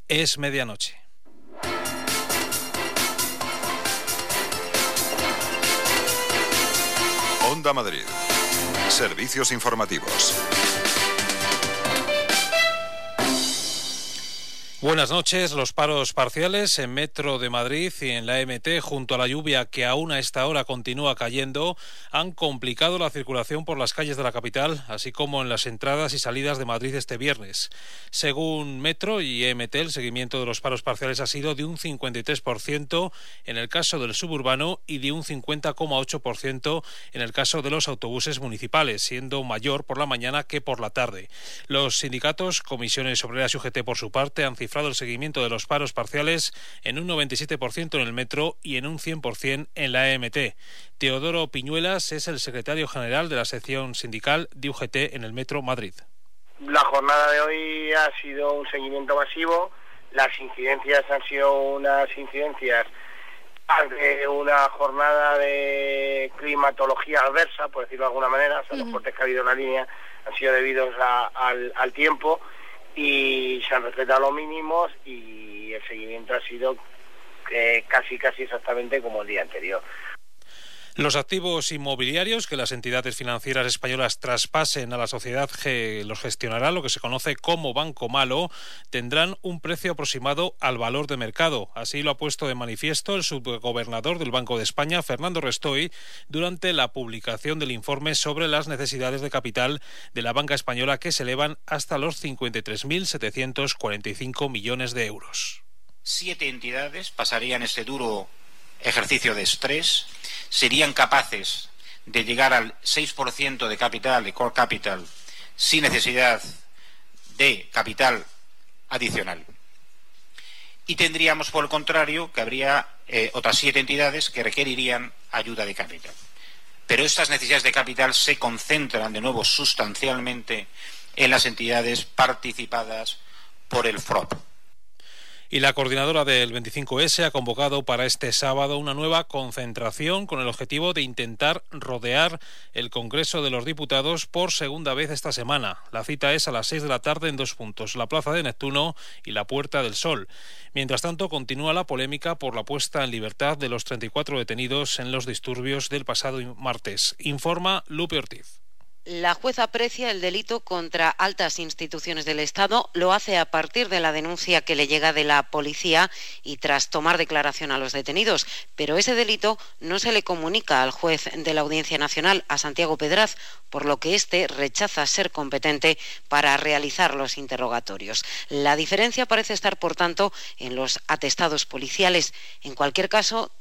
Es medianoche. Onda Madrid. Servicios informativos. Buenas noches. Los paros parciales en Metro de Madrid y en la MT, junto a la lluvia que aún a esta hora continúa cayendo, han complicado la circulación por las calles de la capital, así como en las entradas y salidas de Madrid este viernes. Según Metro y MT, el seguimiento de los paros parciales ha sido de un 53% en el caso del suburbano y de un 50,8% en el caso de los autobuses municipales, siendo mayor por la mañana que por la tarde. Los sindicatos, Comisiones Obreras y UGT por su parte, han cifrado el seguimiento de los paros parciales en un 97% en el Metro y en un 100% en la EMT. Teodoro Piñuelas es el secretario general de la sección sindical de UGT en el Metro Madrid. La jornada de hoy ha sido un seguimiento masivo. Las incidencias han sido unas incidencias de una jornada de climatología adversa, por decirlo de alguna manera. O sea, los cortes que ha habido en la línea han sido debidos al tiempo y se han respetado los mínimos, y el seguimiento ha sido casi exactamente como el día anterior. Los activos inmobiliarios que las entidades financieras españolas traspasen a la sociedad que los gestionará, lo que se conoce como Banco Malo, tendrán un precio aproximado al valor de mercado. Así lo ha puesto de manifiesto el subgobernador del Banco de España, Fernando Restoy, durante la publicación del informe sobre las necesidades de capital de la banca española, que se elevan hasta los 53.745 millones de euros. 7 entidades pasarían este duro ejercicio de estrés, serían capaces de llegar al 6% de capital, de core capital, sin necesidad de capital adicional. Y tendríamos, por el contrario, que habría otras 7 entidades que requerirían ayuda de capital. Pero estas necesidades de capital se concentran de nuevo sustancialmente en las entidades participadas por el FROP. Y la coordinadora del 25S ha convocado para este sábado una nueva concentración con el objetivo de intentar rodear el Congreso de los Diputados por segunda vez esta semana. La cita es a las 6 de la tarde en 2 puntos, la Plaza de Neptuno y la Puerta del Sol. Mientras tanto, continúa la polémica por la puesta en libertad de los 34 detenidos en los disturbios del pasado martes. Informa Lupe Ortiz. La juez aprecia el delito contra altas instituciones del Estado, lo hace a partir de la denuncia que le llega de la policía y tras tomar declaración a los detenidos, pero ese delito no se le comunica al juez de la Audiencia Nacional, a Santiago Pedraz, por lo que éste rechaza ser competente para realizar los interrogatorios. La diferencia parece estar, por tanto, en los atestados policiales. En cualquier caso,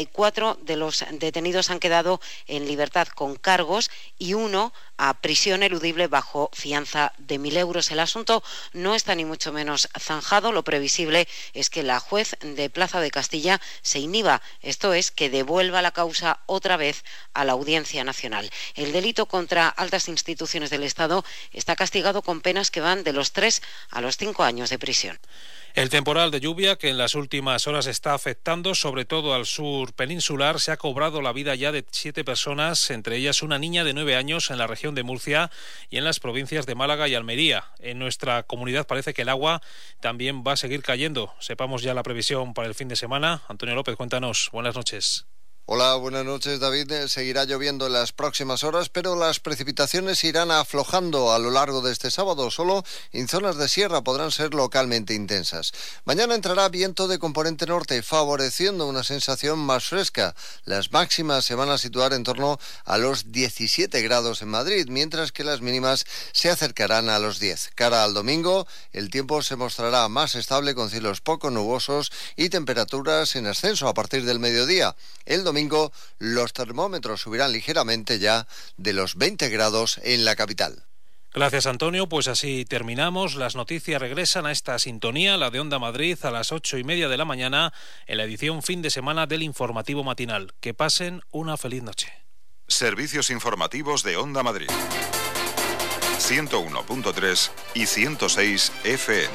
34 de los detenidos han quedado en libertad con cargos y uno a prisión eludible bajo fianza de 1.000 euros. El asunto no está ni mucho menos zanjado. Lo previsible es que la juez de Plaza de Castilla se inhiba, esto es, que devuelva la causa otra vez a la Audiencia Nacional. El delito contra altas instituciones del Estado está castigado con penas que van de los 3 a los 5 años de prisión. El temporal de lluvia que en las últimas horas está afectando sobre todo al sur peninsular se ha cobrado la vida ya de 7 personas, entre ellas una niña de 9 años en la región de Murcia y en las provincias de Málaga y Almería. En nuestra comunidad parece que el agua también va a seguir cayendo. Sepamos ya la previsión para el fin de semana. Antonio López, cuéntanos. Buenas noches. Hola, buenas noches, David. Seguirá lloviendo en las próximas horas, pero las precipitaciones irán aflojando a lo largo de este sábado. Solo en zonas de sierra podrán ser localmente intensas. Mañana entrará viento de componente norte, favoreciendo una sensación más fresca. Las máximas se van a situar en torno a los 17 grados en Madrid, mientras que las mínimas se acercarán a los 10. Cara al domingo, el tiempo se mostrará más estable con cielos poco nubosos y temperaturas en ascenso a partir del mediodía. El domingo los termómetros subirán ligeramente ya de los 20 grados en la capital. Gracias, Antonio. Pues así terminamos. Las noticias regresan a esta sintonía, la de Onda Madrid, a las 8:30 de la mañana, en la edición fin de semana del Informativo Matinal. Que pasen una feliz noche. Servicios informativos de Onda Madrid. 101.3 y 106 FM.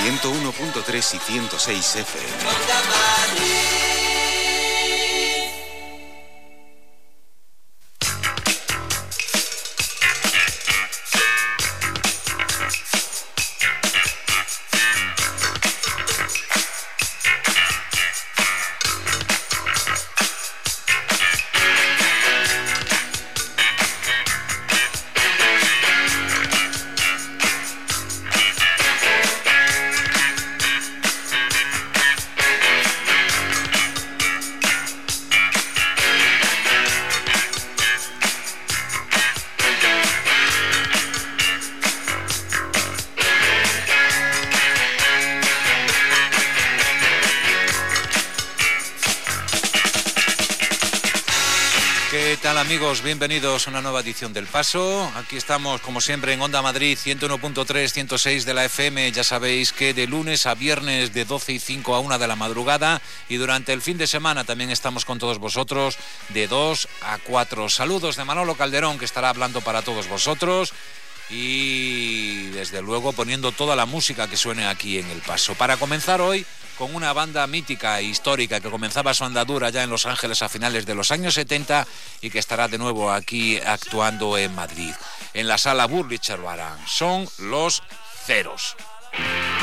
101.3 y 106 FM. ¿Qué tal, amigos? Bienvenidos a una nueva edición del Paso. Aquí estamos, como siempre, en Onda Madrid 101.3, 106 de la FM. Ya sabéis que de lunes a viernes de 12:05 a 1 de la madrugada, y durante el fin de semana también estamos con todos vosotros de 2 a 4. Saludos de Manolo Calderón, que estará hablando para todos vosotros, y desde luego poniendo toda la música que suene aquí en El Paso. Para comenzar hoy con una banda mítica e histórica que comenzaba su andadura ya en Los Ángeles a finales de los años 70 y que estará de nuevo aquí actuando en Madrid, en la Sala Burlitzer Barán. Son Los Ceros.